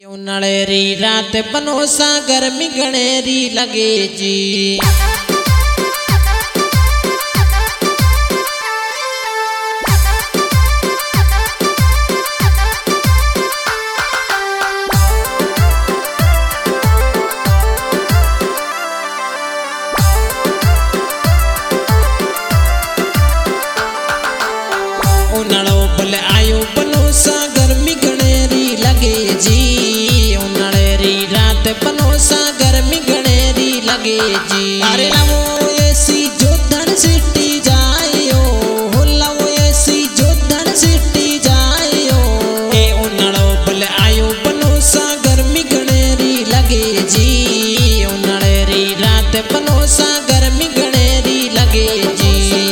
उन्हाळेरी रात बनोसा गर्मी गणेरी लगे जी। उन्हाळो भले आयो बनोसा गर्मी गणेरी लगे जी। उन्हाळेरी रात बनोसा गर्मी गणेरी लगे जी। अरे लावो एसी जोधन सिटी जायो, हो लावो एसी जोधन सिटी जायो। ए उन्हाळो भले आयो बनोसा गर्मी गणेरी लगे जी। उन्हाळेरी रात बनोसा गर्मी गणेरी लगे जी।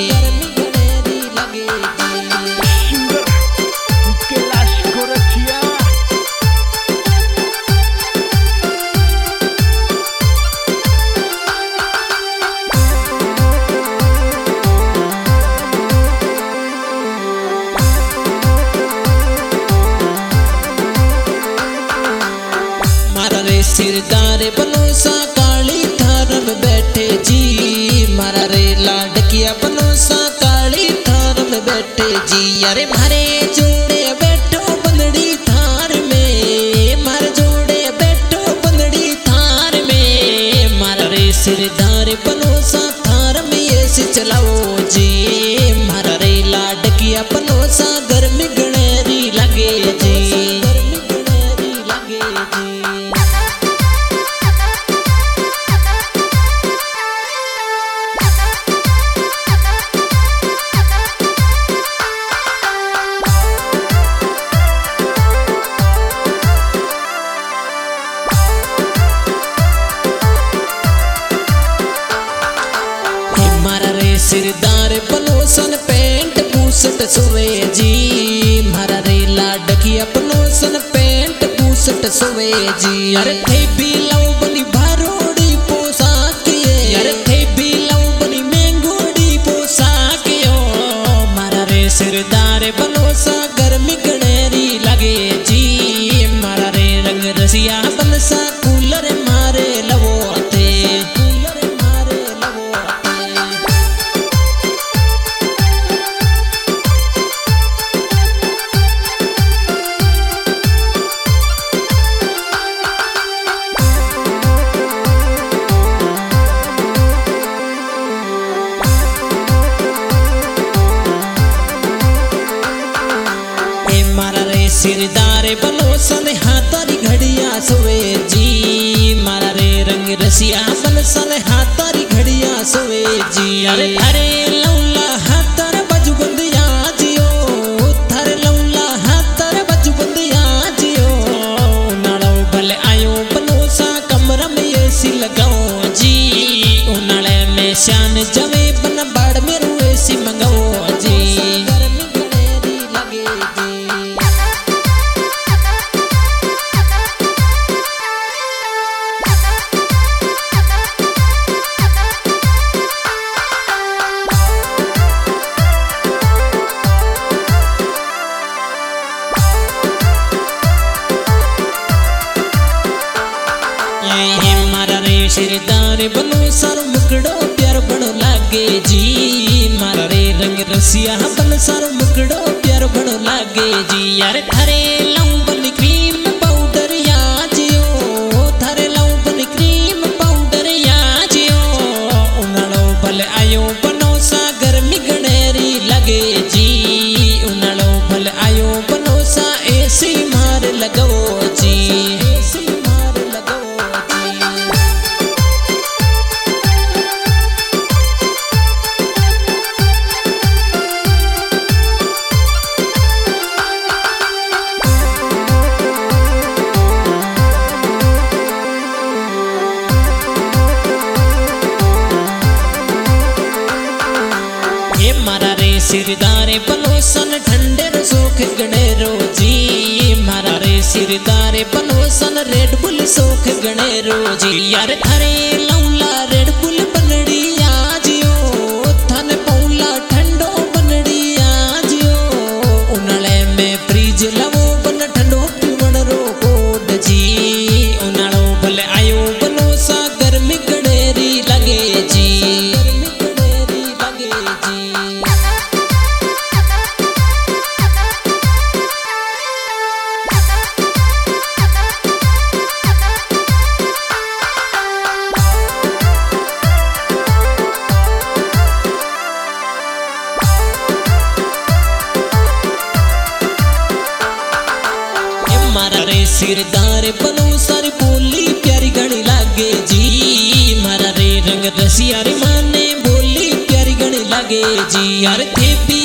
सिरदार बनोसा काली थार में बैठे जी। मारा रे लाडकिया बनोसा काली थार में बैठे जी। अरे मारे जोड़े बैठो बंदड़ी थार में, मारे जोड़े बैठो बंदड़ी थार में। मारा रे सिरदार बनोसा थार में ऐसे चलाओ जी। मारा रे लाडकिया बनोसा गर्मी गणेरी लगे जी। सिरदार बनोसन पेंट बूसट सोवे जी। मारा रे लाडकिया बनोसन पेंट बूसट सोवे जी। अरे थे भी लव बनी भारोड़ी पोशाक ये, अरे थे भी लव बनी महंगोड़ी पोशाक यो। मारा रे सिरदार बनोसा गर्मी गणेरी लगे जी। मारा रे रंग रसिया बनसा कूलर मारे लवो थे। सिरदार बनोसन हाथारी घड़िया सोवे जी। मारा रे रंग रसिया बनसन हाथारी घड़िया सोवे जी। अरे थारे लौला हाथार बाजू बंदिया जियो, थारे लौला हाथार बाजू बंदिया जियो। उन्हाळो भले आयो बनोसा कमरा में एसी लगाओ जी। उन्हाळे में शान जवे बन बाड़ में रू एसी मंगाओ जी। सिरदार बनोसा मुकड़ो प्यार बड़ो लागे जी। मारा रे रंग रसिया बनसार मुकड़ो प्यार बड़ो लागे जी। यार थारे लव बनी क्रीम पाउडर या जियो, थारे लव बनी क्रीम पाउडर या जियो। उन्हाळो भले आयो बनोसा गर्मी गणेरी लगे जी। उन्हाळो भले आयो बनोसा एसी मार लगाओ जी। मारा रे सिरदार बनोसन ठंडे रो सोख गणेरो जी। मारा रे सिरदार बनोसन रेड बुल सोख गणेरो जी। यार थारे लौला रेड बुल बनड़ी आजियो, थाने पौला ठंडो बनड़ी आजियो। उन्हाळे में फ्रीज लवो बन ठंडो पीवण रो कोड जी। तारे बनो सारी बोली प्यारी घनी लागे जी मारा रे रंग रसिया रे माने बोली प्यारी घनी लागे जी यार थे भी